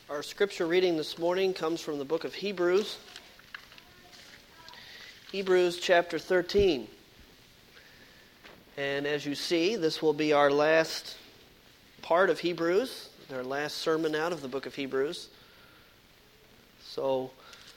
Our scripture reading this morning comes from the book of Hebrews. Hebrews chapter 13. And as you see, this will be our last part of Hebrews, our last sermon out of the book of Hebrews. So,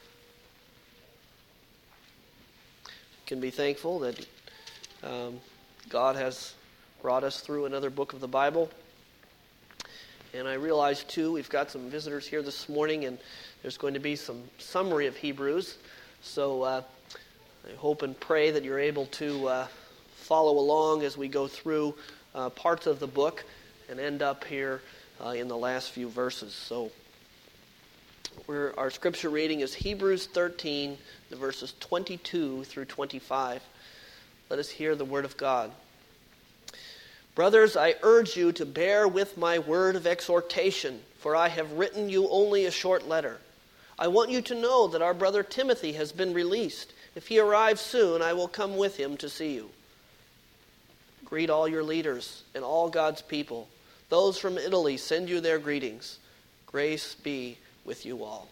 you can be thankful that God has brought us through another book of the Bible. And I realize, too, we've got some visitors here this morning, and there's going to be some summary of Hebrews. So I hope and pray that you're able to follow along as we go through parts of the book and end up here in the last few verses. So our scripture reading is Hebrews 13, the verses 22 through 25. Let us hear the word of God. Brothers, I urge you to bear with my word of exhortation, for I have written you only a short letter. I want you to know that our brother Timothy has been released. If he arrives soon, I will come with him to see you. Greet all your leaders and all God's people. Those from Italy send you their greetings. Grace be with you all.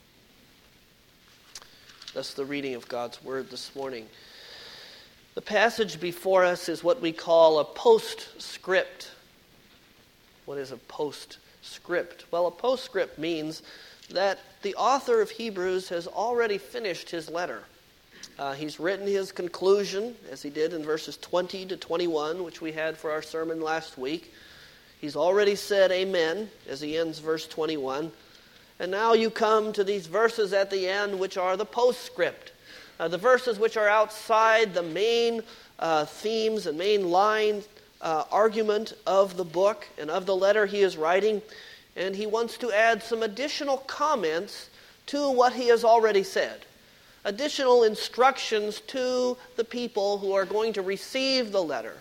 That's the reading of God's word this morning. The passage before us is what we call a postscript. What is a postscript? Well, a postscript means that the author of Hebrews has already finished his letter. He's written his conclusion, as he did in verses 20 to 21, which we had for our sermon last week. He's already said amen, as he ends verse 21. And now you come to these verses at the end, which are the postscript. The verses which are outside the main themes and main line argument of the book and of the letter he is writing. And he wants to add some additional comments to what he has already said. Additional instructions to the people who are going to receive the letter.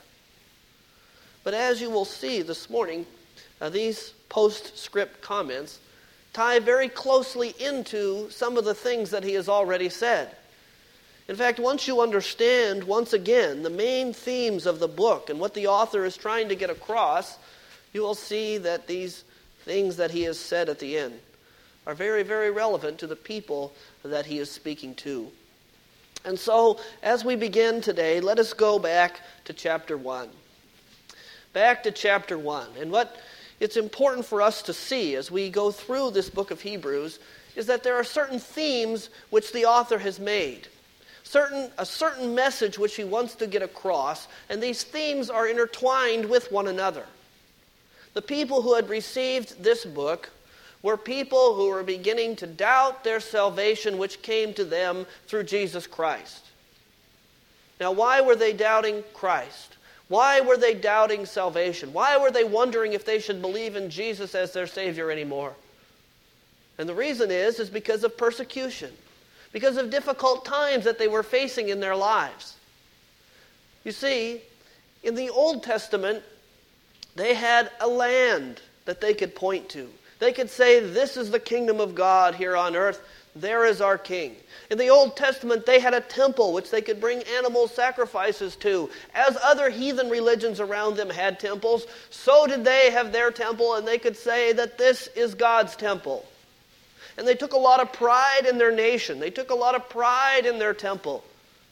But as you will see this morning, these postscript comments tie very closely into some of the things that he has already said. In fact, once you understand, once again, the main themes of the book and what the author is trying to get across, you will see that these things that he has said at the end are very, very relevant to the people that he is speaking to. And so, as we begin today, let us go back to chapter 1. Back to chapter 1. And what it's important for us to see as we go through this book of Hebrews is that there are certain themes which the author has made. A certain message which he wants to get across, and these themes are intertwined with one another. The people who had received this book were people who were beginning to doubt their salvation which came to them through Jesus Christ. Now, why were they doubting Christ? Why were they doubting salvation? Why were they wondering if they should believe in Jesus as their Savior anymore? And the reason is because of persecution. Because of difficult times that they were facing in their lives. You see, in the Old Testament, they had a land that they could point to. They could say, this is the kingdom of God here on earth. There is our king. In the Old Testament, they had a temple which they could bring animal sacrifices to. As other heathen religions around them had temples, so did they have their temple, and they could say that this is God's temple. And they took a lot of pride in their nation. They took a lot of pride in their temple.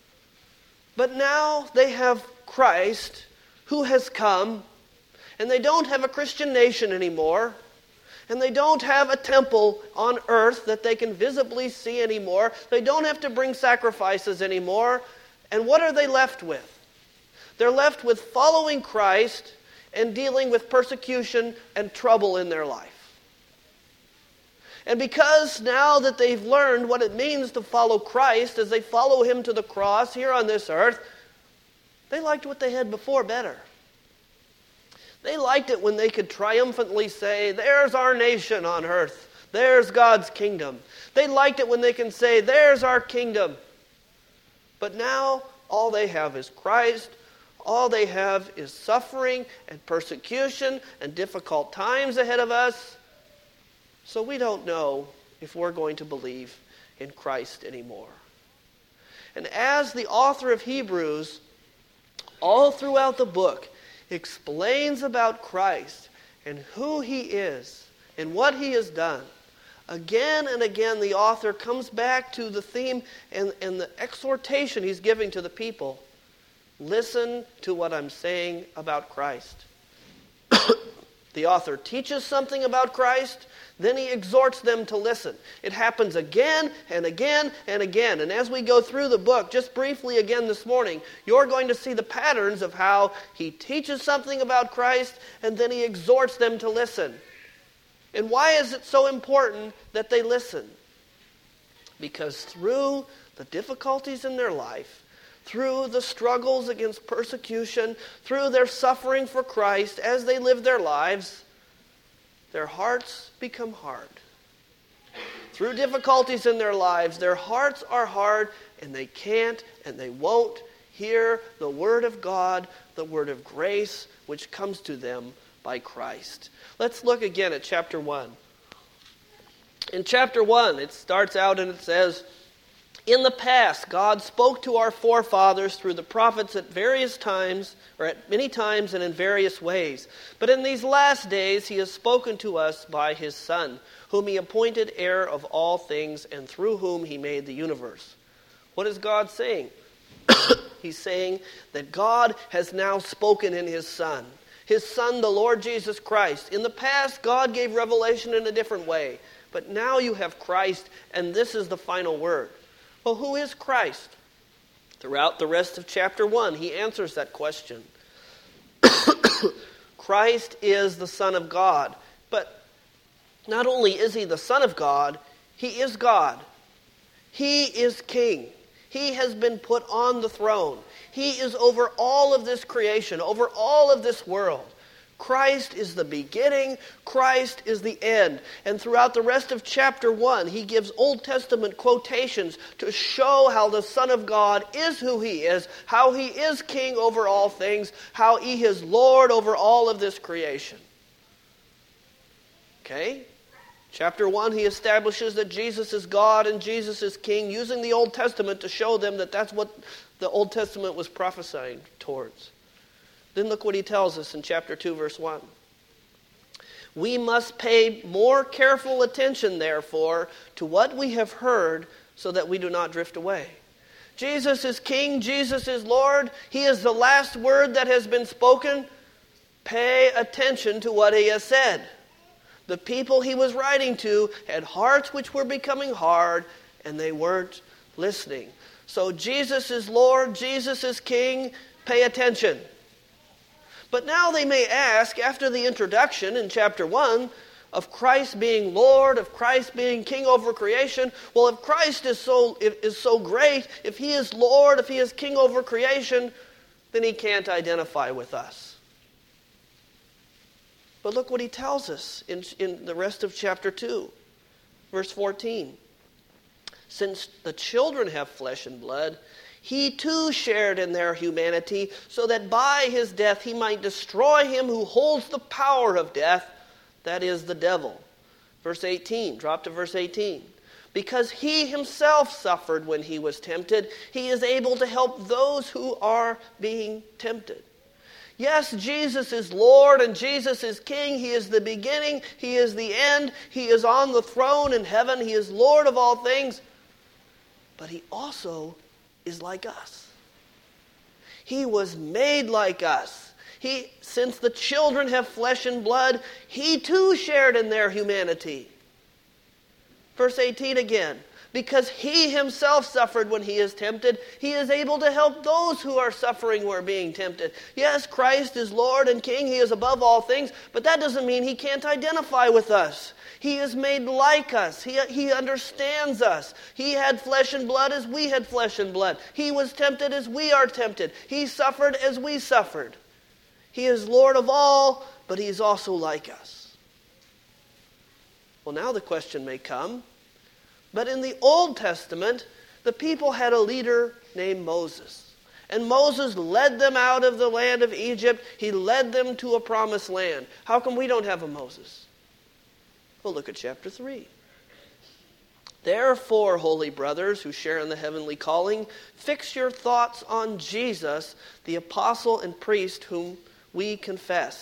But now they have Christ who has come, and they don't have a Christian nation anymore, and they don't have a temple on earth that they can visibly see anymore. They don't have to bring sacrifices anymore. And what are they left with? They're left with following Christ and dealing with persecution and trouble in their life. And because now that they've learned what it means to follow Christ as they follow him to the cross here on this earth, they liked what they had before better. They liked it when they could triumphantly say, there's our nation on earth. There's God's kingdom. They liked it when they can say, there's our kingdom. But now all they have is Christ. All they have is suffering and persecution and difficult times ahead of us. So we don't know if we're going to believe in Christ anymore. And as the author of Hebrews, all throughout the book, explains about Christ and who he is and what he has done, Again and again, the author comes back to the theme and the exhortation he's giving to the people. Listen to what I'm saying about Christ. The author teaches something about Christ, then he exhorts them to listen. It happens again and again and again. And as we go through the book, just briefly again this morning, you're going to see the patterns of how he teaches something about Christ and then he exhorts them to listen. And why is it so important that they listen? Because through the difficulties in their life, through the struggles against persecution, through their suffering for Christ, as they live their lives, their hearts become hard. Through difficulties in their lives, their hearts are hard, and they can't and they won't hear the word of God, the word of grace, which comes to them by Christ. Let's look again at chapter 1. In chapter 1, it starts out and it says, "In the past, God spoke to our forefathers through the prophets at various times, or at many times and in various ways. But in these last days, he has spoken to us by his Son, whom he appointed heir of all things and through whom he made the universe." What is God saying? He's saying that God has now spoken in his Son. His Son, the Lord Jesus Christ. In the past, God gave revelation in a different way. But now you have Christ, and this is the final word. Well, who is Christ? Throughout the rest of chapter 1, he answers that question. Christ is the Son of God. But not only is he the Son of God, he is God. He is King. He has been put on the throne. He is over all of this creation, over all of this world. Christ is the beginning, Christ is the end. And throughout the rest of chapter 1, he gives Old Testament quotations to show how the Son of God is who he is, how he is king over all things, how he is Lord over all of this creation. Okay? Chapter 1, he establishes that Jesus is God and Jesus is king, using the Old Testament to show them that that's what the Old Testament was prophesying towards. Then look what he tells us in chapter 2, verse 1. "We must pay more careful attention, therefore, to what we have heard, so that we do not drift away." Jesus is King, Jesus is Lord. He is the last word that has been spoken. Pay attention to what he has said. The people he was writing to had hearts which were becoming hard, and they weren't listening. So Jesus is Lord, Jesus is King, pay attention. But now they may ask, after the introduction in chapter 1 of Christ being Lord, of Christ being King over creation, well, if Christ is so great, if he is Lord, if he is King over creation, then he can't identify with us. But look what he tells us in the rest of chapter 2, verse 14. "Since the children have flesh and blood, he too shared in their humanity, so that by his death he might destroy him who holds the power of death, that is, the devil." Verse 18, drop to verse 18. "Because he himself suffered when he was tempted, he is able to help those who are being tempted." Yes, Jesus is Lord and Jesus is King. He is the beginning. He is the end. He is on the throne in heaven. He is Lord of all things. But he also is like us. He was made like us. Since the children have flesh and blood, he too shared in their humanity. Verse 18 again. "Because he himself suffered when he is tempted, he is able to help those who are suffering who are being tempted." Yes, Christ is Lord and King. He is above all things. But that doesn't mean he can't identify with us. He is made like us. He understands us. He had flesh and blood as we had flesh and blood. He was tempted as we are tempted. He suffered as we suffered. He is Lord of all, but he's also like us. Well, now the question may come, but in the Old Testament, the people had a leader named Moses. And Moses led them out of the land of Egypt. He led them to a promised land. How come we don't have a Moses? Well, look at chapter 3. "Therefore, holy brothers who share in the heavenly calling, fix your thoughts on Jesus, the apostle and priest whom we confess.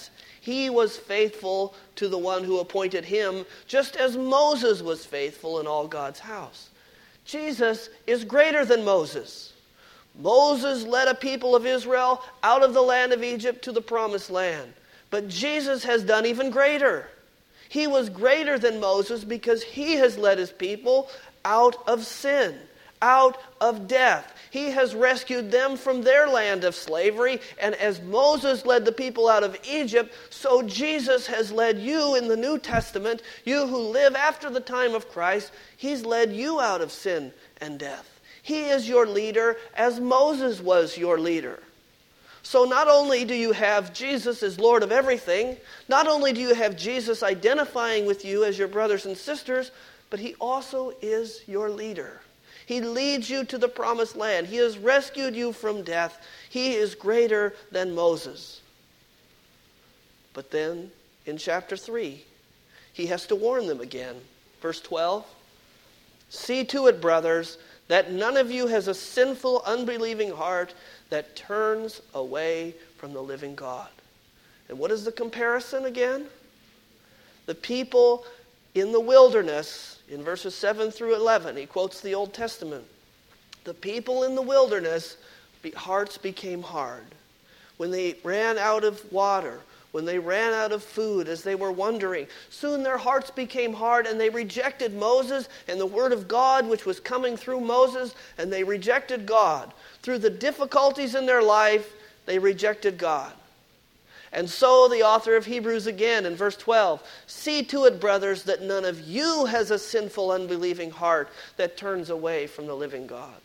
He was faithful to the one who appointed him, just as Moses was faithful in all God's house. Jesus is greater than Moses. Moses led a people of Israel out of the land of Egypt to the promised land. But Jesus has done even greater. He was greater than Moses because he has led his people out of sin, out of death. He has rescued them from their land of slavery. And as Moses led the people out of Egypt, so Jesus has led you in the New Testament, you who live after the time of Christ. He's led you out of sin and death. He is your leader as Moses was your leader. So not only do you have Jesus as Lord of everything, not only do you have Jesus identifying with you as your brothers and sisters, but he also is your leader. He leads you to the promised land. He has rescued you from death. He is greater than Moses. But then in chapter 3, he has to warn them again. Verse 12, "See to it, brothers, that none of you has a sinful, unbelieving heart that turns away from the living God." And what is the comparison again? The people in the wilderness, in verses 7 through 11, he quotes the Old Testament. The people in the wilderness, hearts became hard. When they ran out of water, when they ran out of food, as they were wandering, soon their hearts became hard and they rejected Moses and the word of God which was coming through Moses, and they rejected God. Through the difficulties in their life, they rejected God. And so the author of Hebrews again in verse 12, "See to it, brothers, that none of you has a sinful, unbelieving heart that turns away from the living God."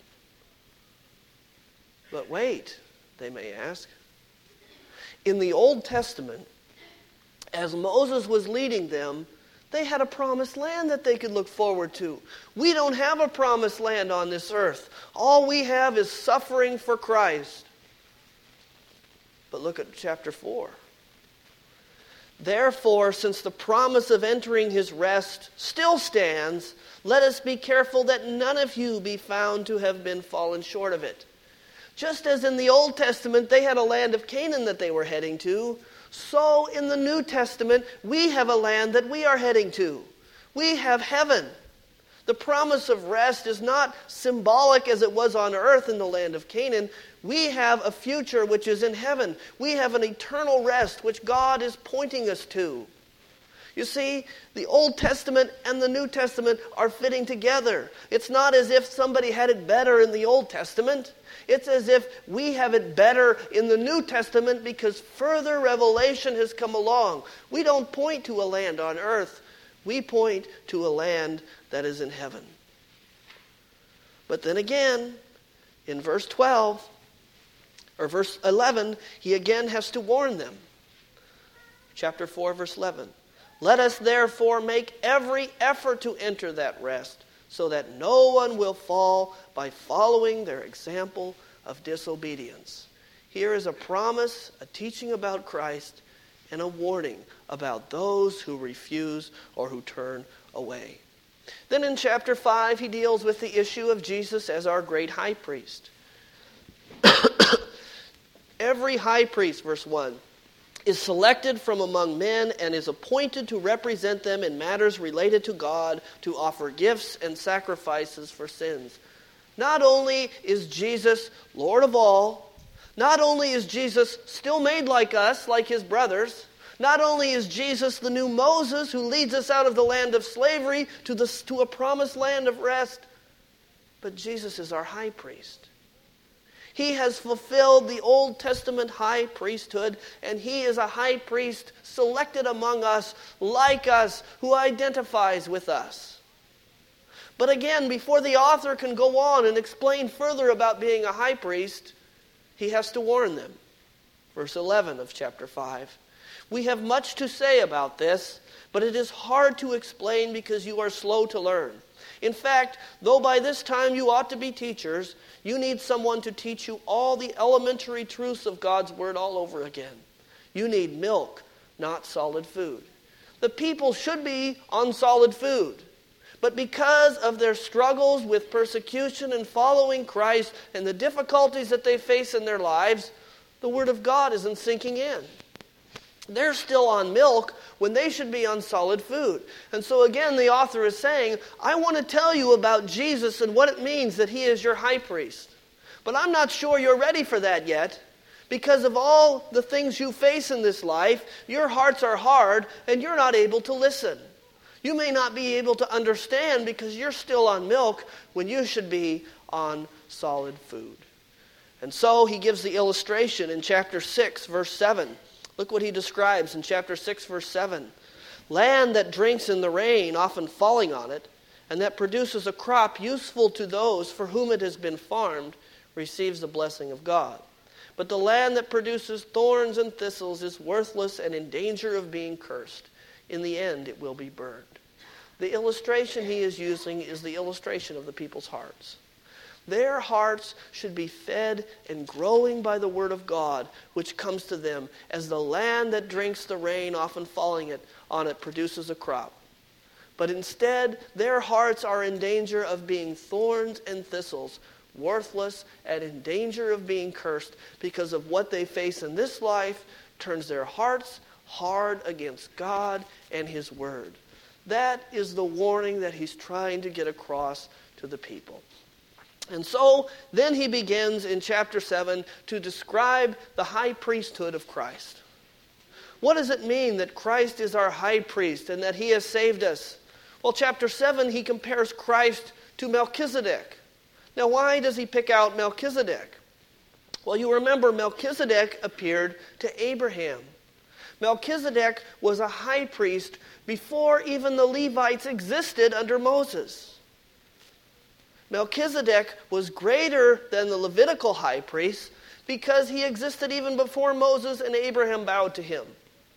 But wait, they may ask. In the Old Testament, as Moses was leading them, they had a promised land that they could look forward to. We don't have a promised land on this earth. All we have is suffering for Christ. But look at chapter 4. "Therefore, since the promise of entering his rest still stands, let us be careful that none of you be found to have been fallen short of it." Just as in the Old Testament they had a land of Canaan that they were heading to, so in the New Testament we have a land that we are heading to. We have heaven. The promise of rest is not symbolic as it was on earth in the land of Canaan. We have a future which is in heaven. We have an eternal rest which God is pointing us to. You see, the Old Testament and the New Testament are fitting together. It's not as if somebody had it better in the Old Testament. It's as if we have it better in the New Testament because further revelation has come along. We don't point to a land on earth. We point to a land that is in heaven. But then again, in verse 12, or verse 11, he again has to warn them. Chapter 4, verse 11. "Let us therefore make every effort to enter that rest, so that no one will fall by following their example of disobedience." Here is a promise, a teaching about Christ, and a warning about those who refuse or who turn away. Then in chapter 5, he deals with the issue of Jesus as our great high priest. "Every high priest," verse 1, "is selected from among men and is appointed to represent them in matters related to God, to offer gifts and sacrifices for sins." Not only is Jesus Lord of all, not only is Jesus still made like us, like his brothers, not only is Jesus the new Moses who leads us out of the land of slavery to a promised land of rest, but Jesus is our high priest. He has fulfilled the Old Testament high priesthood, and he is a high priest selected among us, like us, who identifies with us. But again, before the author can go on and explain further about being a high priest, he has to warn them. Verse 11 of chapter 5. "We have much to say about this, but it is hard to explain because you are slow to learn. In fact, though by this time you ought to be teachers, you need someone to teach you all the elementary truths of God's word all over again. You need milk, not solid food." The people should be on solid food. But because of their struggles with persecution and following Christ and the difficulties that they face in their lives, the word of God isn't sinking in. They're still on milk when they should be on solid food. And so again, the author is saying, I want to tell you about Jesus and what it means that he is your high priest. But I'm not sure you're ready for that yet. Because of all the things you face in this life, your hearts are hard and you're not able to listen. You may not be able to understand because you're still on milk when you should be on solid food. And so he gives the illustration in chapter 6, verse 7. Look what he describes in chapter 6, verse 7. Land that drinks in the rain, often falling on it, and that produces a crop useful to those for whom it has been farmed, receives the blessing of God. But the land that produces thorns and thistles is worthless and in danger of being cursed. In the end, it will be burned. The illustration he is using is the illustration of the people's hearts. Their hearts should be fed and growing by the word of God, which comes to them as the land that drinks the rain, often falling on it, produces a crop. But instead, their hearts are in danger of being thorns and thistles, worthless and in danger of being cursed because of what they face in this life turns their hearts hard against God and his word. That is the warning that he's trying to get across to the people. And so then he begins in chapter 7 to describe the high priesthood of Christ. What does it mean that Christ is our high priest and that he has saved us? Well, chapter 7, he compares Christ to Melchizedek. Now, why does he pick out Melchizedek? Well, you remember Melchizedek appeared to Abraham. Melchizedek was a high priest before even the Levites existed under Moses. Melchizedek was greater than the Levitical high priest because he existed even before Moses and Abraham bowed to him.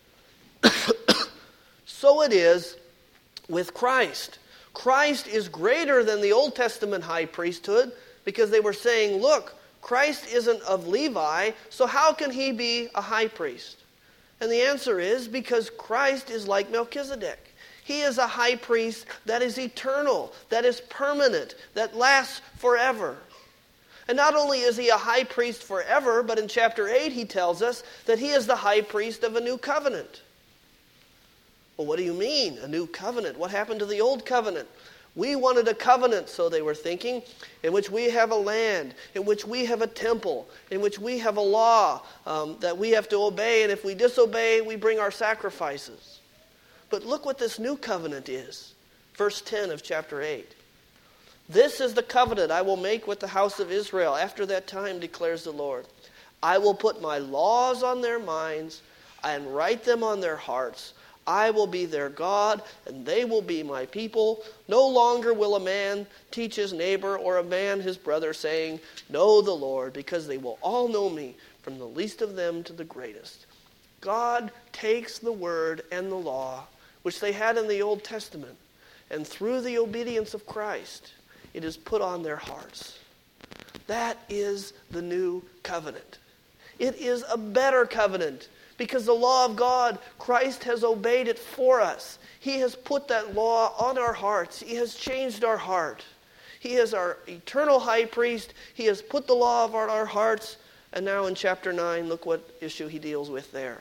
So it is with Christ. Christ is greater than the Old Testament high priesthood because they were saying, look, Christ isn't of Levi, so how can he be a high priest? And the answer is because Christ is like Melchizedek. He is a high priest that is eternal, that is permanent, that lasts forever. And not only is he a high priest forever, but in chapter 8 he tells us that he is the high priest of a new covenant. Well, what do you mean, a new covenant? What happened to the old covenant? We wanted a covenant, so they were thinking, in which we have a land, in which we have a temple, in which we have a law that we have to obey, and if we disobey, we bring our sacrifices. But look what this new covenant is. Verse 10 of chapter 8. This is the covenant I will make with the house of Israel after that time, declares the Lord. I will put my laws on their minds and write them on their hearts. I will be their God, and they will be my people. No longer will a man teach his neighbor or a man his brother, saying, know the Lord, because they will all know me, from the least of them to the greatest. God takes the word and the law, which they had in the Old Testament, and through the obedience of Christ, it is put on their hearts. That is the new covenant. It is a better covenant. Because the law of God, Christ has obeyed it for us. He has put that law on our hearts. He has changed our heart. He is our eternal high priest. He has put the law on our hearts. And now in chapter 9, look what issue he deals with there.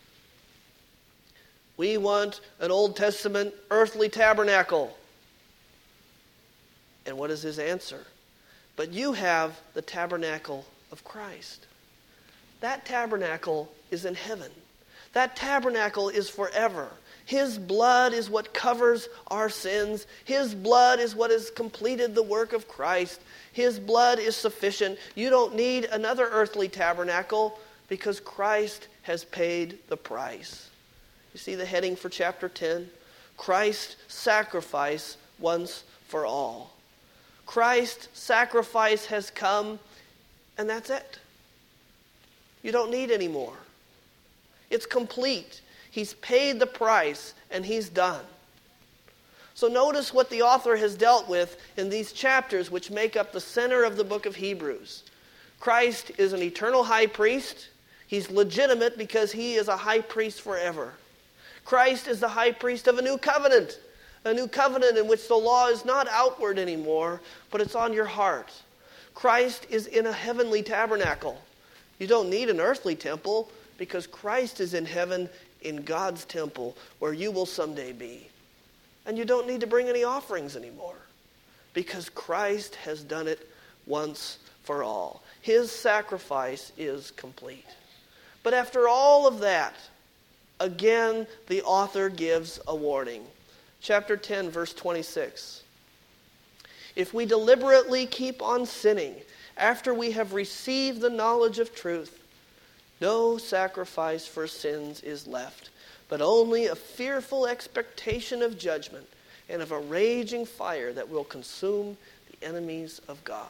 We want an Old Testament earthly tabernacle. And what is his answer? But you have the tabernacle of Christ. That tabernacle is in heaven. That tabernacle is forever. His blood is what covers our sins. His blood is what has completed the work of Christ. His blood is sufficient. You don't need another earthly tabernacle because Christ has paid the price. You see the heading for chapter 10? Christ's sacrifice once for all. Christ's sacrifice has come, and that's it. You don't need any more. It's complete. He's paid the price, and he's done. So notice what the author has dealt with in these chapters which make up the center of the book of Hebrews. Christ is an eternal high priest. He's legitimate because he is a high priest forever. Christ is the high priest of a new covenant in which the law is not outward anymore, but it's on your heart. Christ is in a heavenly tabernacle. You don't need an earthly temple because Christ is in heaven in God's temple where you will someday be. And you don't need to bring any offerings anymore because Christ has done it once for all. His sacrifice is complete. But after all of that, again, the author gives a warning. Chapter 10, verse 26. If we deliberately keep on sinning after we have received the knowledge of truth, no sacrifice for sins is left, but only a fearful expectation of judgment and of a raging fire that will consume the enemies of God.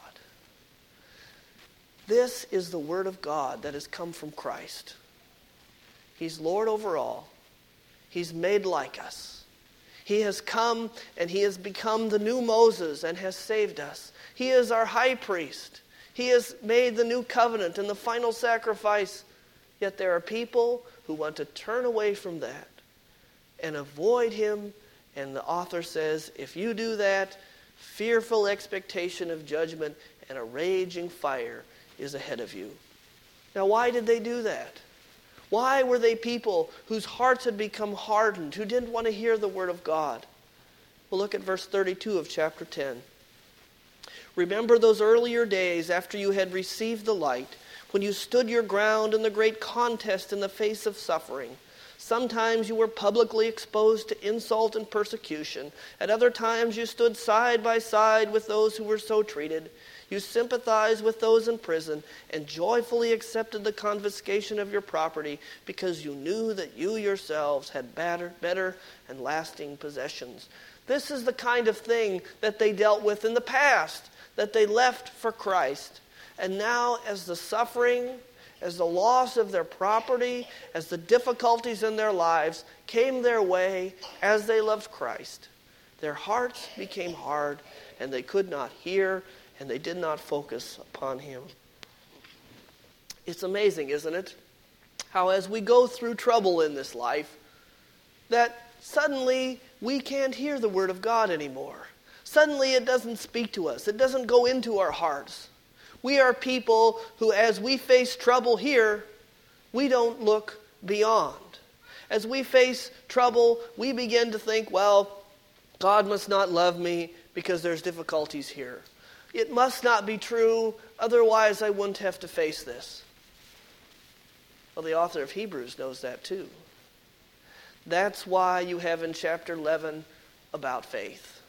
This is the word of God that has come from Christ. He's Lord over all. He's made like us. He has come and he has become the new Moses and has saved us. He is our high priest. He has made the new covenant and the final sacrifice. Yet there are people who want to turn away from that and avoid him. And the author says, if you do that, fearful expectation of judgment and a raging fire is ahead of you. Now, why did they do that? Why were they people whose hearts had become hardened, who didn't want to hear the word of God? Well, look at verse 32 of chapter 10. Remember those earlier days after you had received the light, when you stood your ground in the great contest in the face of suffering. Sometimes you were publicly exposed to insult and persecution. At other times you stood side by side with those who were so treated. You sympathized with those in prison and joyfully accepted the confiscation of your property because you knew that you yourselves had better and lasting possessions. This is the kind of thing that they dealt with in the past, that they left for Christ. And now, as the suffering, as the loss of their property, as the difficulties in their lives came their way as they loved Christ, their hearts became hard and they could not hear and they did not focus upon him. It's amazing, isn't it? How as we go through trouble in this life, that suddenly we can't hear the word of God anymore. Suddenly it doesn't speak to us. It doesn't go into our hearts. We are people who, as we face trouble here, we don't look beyond. As we face trouble, we begin to think, well, God must not love me because there's difficulties here. It must not be true, otherwise I wouldn't have to face this. Well, the author of Hebrews knows that too. That's why you have in chapter 11 about faith.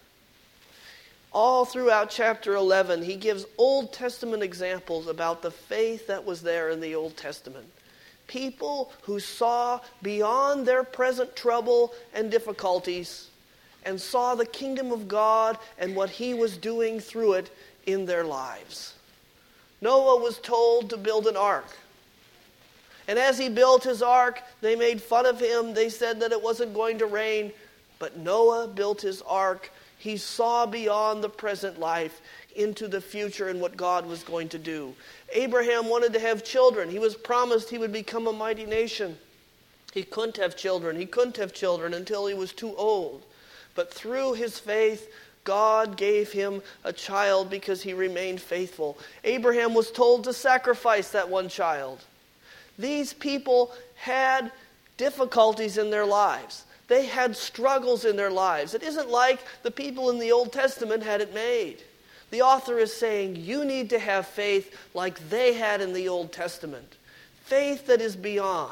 All throughout chapter 11, he gives Old Testament examples about the faith that was there in the Old Testament. People who saw beyond their present trouble and difficulties and saw the kingdom of God and what he was doing through it in their lives. Noah was told to build an ark. And as he built his ark, they made fun of him. They said that it wasn't going to rain. But Noah built his ark. He saw beyond the present life into the future and what God was going to do. Abraham wanted to have children. He was promised he would become a mighty nation. He couldn't have children. He couldn't have children until he was too old. But through his faith, God gave him a child because he remained faithful. Abraham was told to sacrifice that one child. These people had difficulties in their lives. They had struggles in their lives. It isn't like the people in the Old Testament had it made. The author is saying you need to have faith like they had in the Old Testament. Faith that is beyond.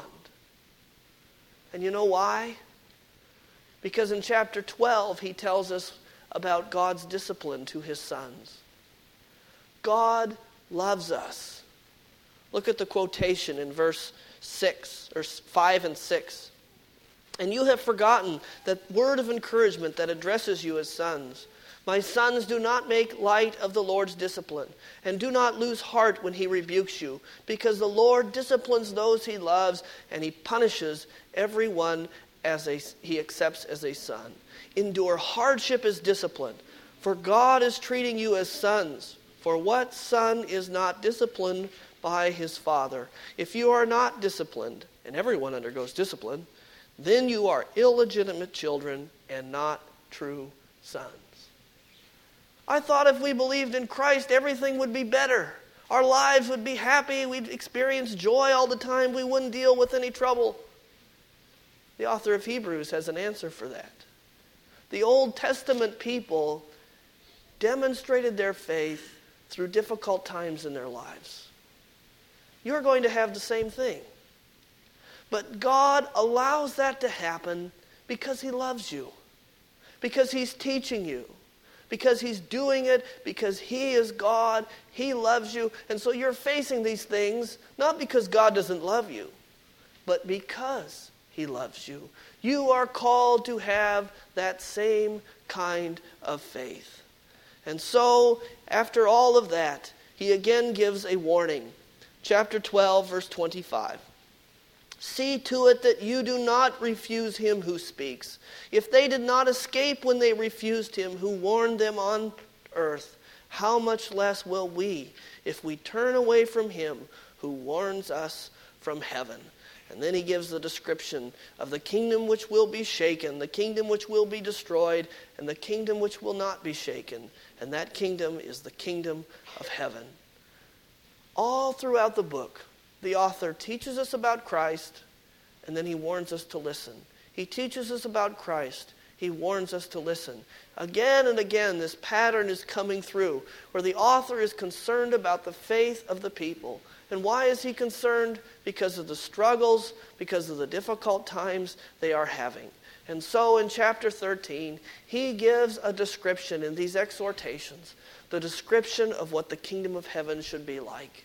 And you know why? Because in chapter 12 he tells us about God's discipline to his sons. God loves us. Look at the quotation in verse 6 or 5 and 6. And you have forgotten that word of encouragement that addresses you as sons. My sons, do not make light of the Lord's discipline, and do not lose heart when he rebukes you, because the Lord disciplines those he loves, and he punishes everyone he accepts as a son. Endure hardship as discipline, for God is treating you as sons. For what son is not disciplined by his father? If you are not disciplined, and everyone undergoes discipline, then you are illegitimate children and not true sons. I thought if we believed in Christ, everything would be better. Our lives would be happy. We'd experience joy all the time. We wouldn't deal with any trouble. The author of Hebrews has an answer for that. The Old Testament people demonstrated their faith through difficult times in their lives. You're going to have the same thing. But God allows that to happen because He loves you, because He's teaching you, because He's doing it, because He is God, He loves you. And so you're facing these things not because God doesn't love you, but because He loves you. You are called to have that same kind of faith. And so, after all of that, He again gives a warning. Chapter 12, verse 25. See to it that you do not refuse Him who speaks. If they did not escape when they refused Him who warned them on earth, how much less will we if we turn away from Him who warns us from heaven? And then He gives the description of the kingdom which will be shaken, the kingdom which will be destroyed, and the kingdom which will not be shaken. And that kingdom is the kingdom of heaven. All throughout the book, the author teaches us about Christ, and then he warns us to listen. He teaches us about Christ. He warns us to listen. Again and again, this pattern is coming through, where the author is concerned about the faith of the people. And why is he concerned? Because of the struggles, because of the difficult times they are having. And so in chapter 13, he gives a description in these exhortations, the description of what the kingdom of heaven should be like.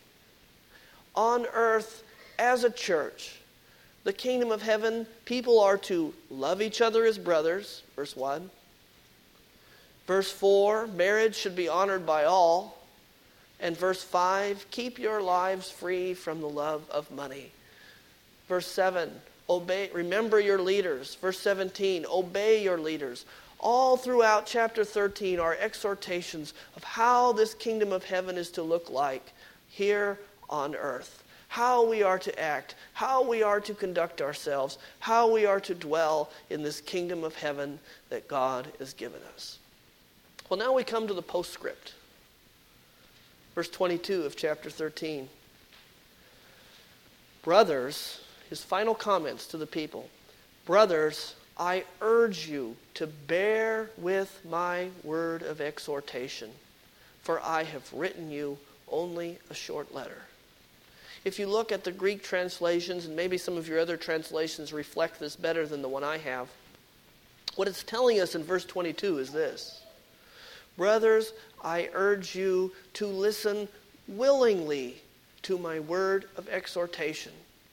On earth, as a church, the kingdom of heaven, people are to love each other as brothers, verse 1. Verse 4, marriage should be honored by all. And verse 5, keep your lives free from the love of money. Verse 7, remember your leaders. Verse 17, obey your leaders. All throughout chapter 13 are exhortations of how this kingdom of heaven is to look like here on earth. How we are to act, how we are to conduct ourselves, how we are to dwell in this kingdom of heaven that God has given us. Well, now we come to the postscript. Verse 22 of chapter 13. Brothers, his final comments to the people. Brothers, I urge you to bear with my word of exhortation, for I have written you only a short letter. If you look at the Greek translations, and maybe some of your other translations reflect this better than the one I have, what it's telling us in verse 22 is this. Brothers, I urge you to listen willingly to my word of exhortation.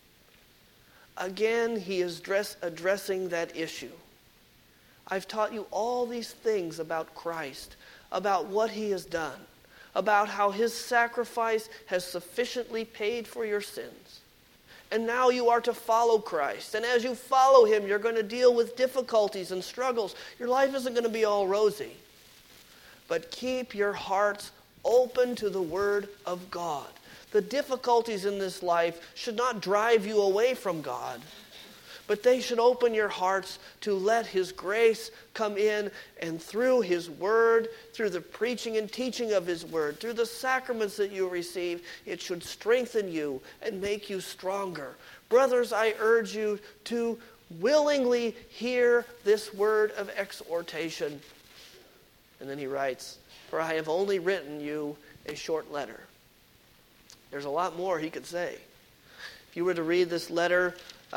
Again, he is addressing that issue. I've taught you all these things about Christ, about what he has done, about how his sacrifice has sufficiently paid for your sins. And now you are to follow Christ. And as you follow him, you're going to deal with difficulties and struggles. Your life isn't going to be all rosy. But keep your hearts open to the word of God. The difficulties in this life should not drive you away from God, but they should open your hearts to let his grace come in, and through his word, through the preaching and teaching of his word, through the sacraments that you receive, it should strengthen you and make you stronger. Brothers, I urge you to willingly hear this word of exhortation. And then he writes, for I have only written you a short letter. There's a lot more he could say. If you were to read this letter,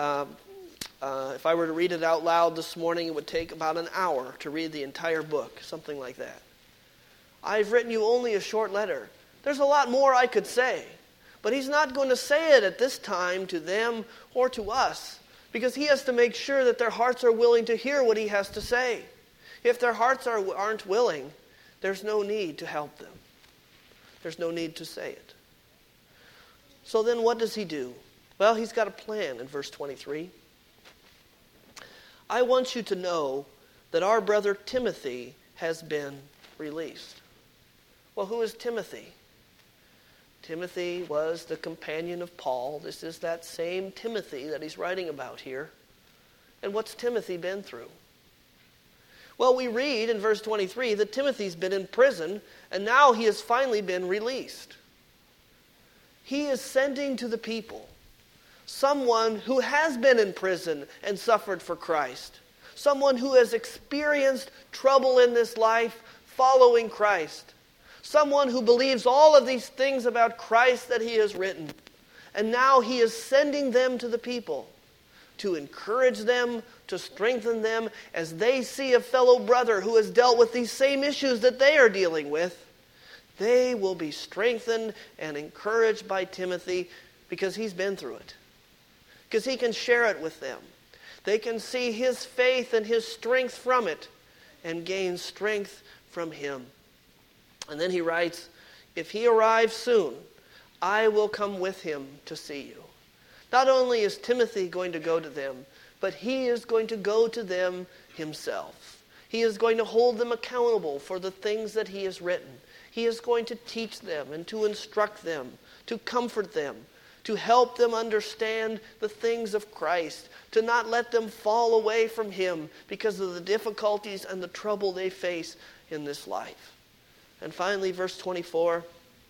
if I were to read it out loud this morning, it would take about an hour to read the entire book, something like that. I've written you only a short letter. There's a lot more I could say, but he's not going to say it at this time to them or to us, because he has to make sure that their hearts are willing to hear what he has to say. If their hearts aren't willing, there's no need to help them. There's no need to say it. So then what does he do? Well, he's got a plan in verse 23. I want you to know that our brother Timothy has been released. Well, who is Timothy? Timothy was the companion of Paul. This is that same Timothy that he's writing about here. And what's Timothy been through? Well, we read in verse 23 that Timothy's been in prison, and now he has finally been released. He is sending to the people someone who has been in prison and suffered for Christ, someone who has experienced trouble in this life following Christ, someone who believes all of these things about Christ that he has written, and now he is sending them to the people to encourage them, to strengthen them as they see a fellow brother who has dealt with these same issues that they are dealing with. They will be strengthened and encouraged by Timothy because he's been through it, because he can share it with them. They can see his faith and his strength from it and gain strength from him. And then he writes, if he arrives soon, I will come with him to see you. Not only is Timothy going to go to them, but he is going to go to them himself. He is going to hold them accountable for the things that he has written. He is going to teach them and to instruct them, to comfort them, to help them understand the things of Christ, to not let them fall away from him because of the difficulties and the trouble they face in this life. And finally, verse 24,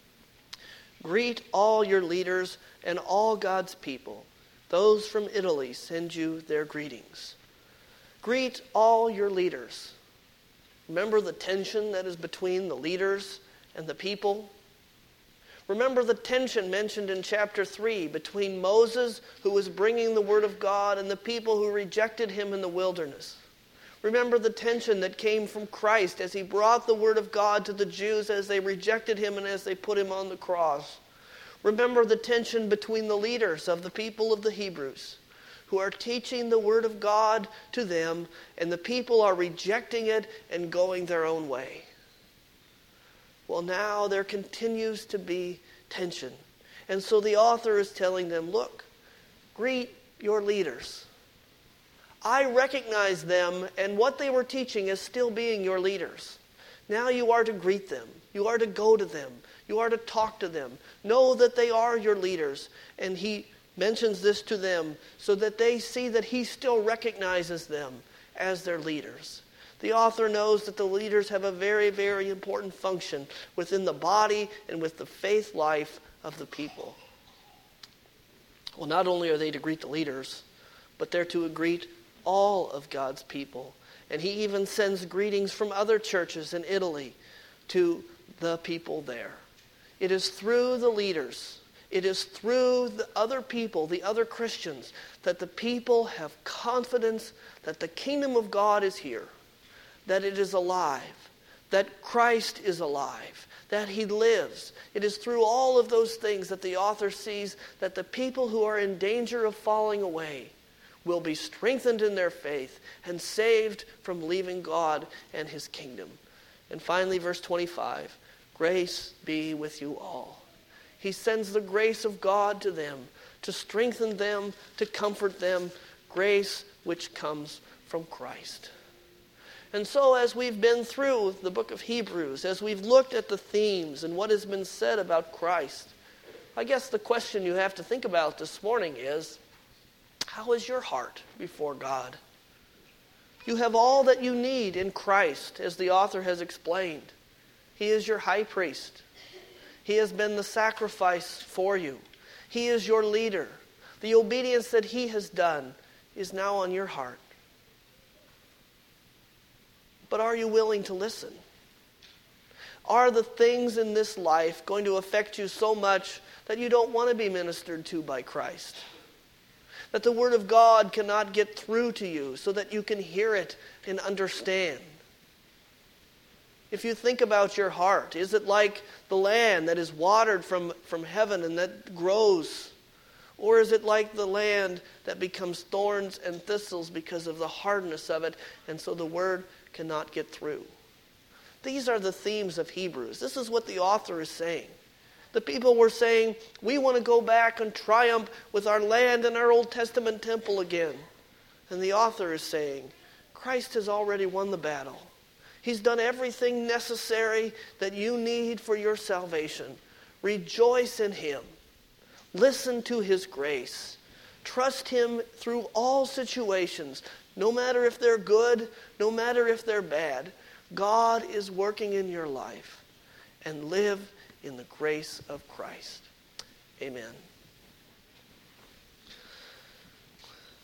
greet all your leaders and all God's people. Those from Italy send you their greetings. Greet all your leaders. Remember the tension that is between the leaders and the people? Remember the tension mentioned in chapter 3 between Moses, who was bringing the word of God, and the people who rejected him in the wilderness. Remember the tension that came from Christ as he brought the word of God to the Jews as they rejected him and as they put him on the cross. Remember the tension between the leaders of the people of the Hebrews, who are teaching the word of God to them, and the people are rejecting it and going their own way. Well, now there continues to be tension. And so the author is telling them, look, greet your leaders. I recognize them and what they were teaching as still being your leaders. Now you are to greet them. You are to go to them. You are to talk to them. Know that they are your leaders. And he mentions this to them so that they see that he still recognizes them as their leaders. The author knows that the leaders have a very, very important function within the body and with the faith life of the people. Well, not only are they to greet the leaders, but they're to greet all of God's people. And he even sends greetings from other churches in Italy to the people there. It is through the leaders, it is through the other people, the other Christians, that the people have confidence that the kingdom of God is here, that it is alive, that Christ is alive, that he lives. It is through all of those things that the author sees that the people who are in danger of falling away will be strengthened in their faith and saved from leaving God and his kingdom. And finally, verse 25, grace be with you all. He sends the grace of God to them, to strengthen them, to comfort them, grace which comes from Christ. And so as we've been through the book of Hebrews, as we've looked at the themes and what has been said about Christ, I guess the question you have to think about this morning is, how is your heart before God? You have all that you need in Christ, as the author has explained. He is your high priest. He has been the sacrifice for you. He is your leader. The obedience that he has done is now on your heart. But are you willing to listen? Are the things in this life going to affect you so much that you don't want to be ministered to by Christ? That the Word of God cannot get through to you so that you can hear it and understand? If you think about your heart, is it like the land that is watered from heaven and that grows? Or is it like the land that becomes thorns and thistles because of the hardness of it, and so the Word cannot get through? These are the themes of Hebrews. This is what the author is saying. The people were saying, we want to go back and triumph with our land and our Old Testament temple again. And the author is saying, Christ has already won the battle. He's done everything necessary that you need for your salvation. Rejoice in him. Listen to his grace. Trust him through all situations, no matter if they're good, no matter if they're bad. God is working in your life. And live in the grace of Christ. Amen.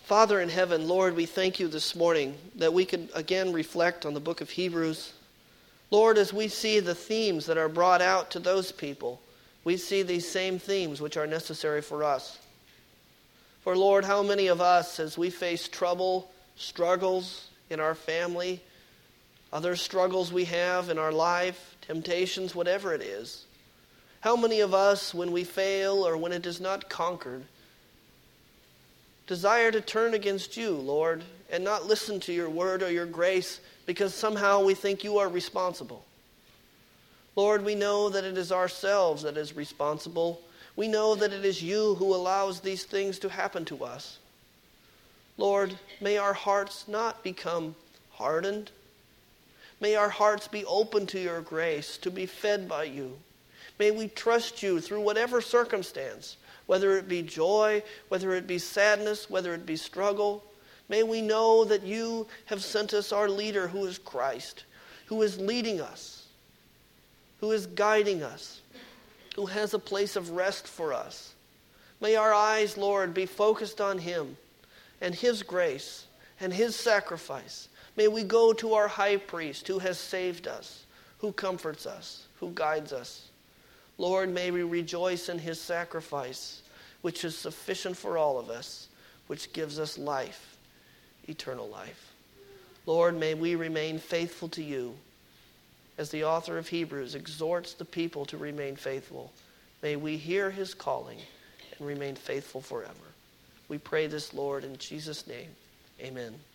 Father in heaven, Lord, we thank you this morning that we could again reflect on the book of Hebrews. Lord, as we see the themes that are brought out to those people, we see these same themes which are necessary for us. For Lord, how many of us, as we face trouble, struggles in our family, other struggles we have in our life, temptations, whatever it is, how many of us, when we fail or when it is not conquered, desire to turn against you, Lord, and not listen to your word or your grace because somehow we think you are responsible. Lord, we know that it is ourselves that is responsible. We know that it is you who allows these things to happen to us. Lord, may our hearts not become hardened. May our hearts be open to your grace, to be fed by you. May we trust you through whatever circumstance, whether it be joy, whether it be sadness, whether it be struggle. May we know that you have sent us our leader who is Christ, who is leading us, who is guiding us, who has a place of rest for us. May our eyes, Lord, be focused on him and his grace and his sacrifice. May we go to our high priest who has saved us, who comforts us, who guides us. Lord, may we rejoice in his sacrifice, which is sufficient for all of us, which gives us life, eternal life. Lord, may we remain faithful to you. As the author of Hebrews exhorts the people to remain faithful, may we hear his calling and remain faithful forever. We pray this, Lord, in Jesus' name. Amen.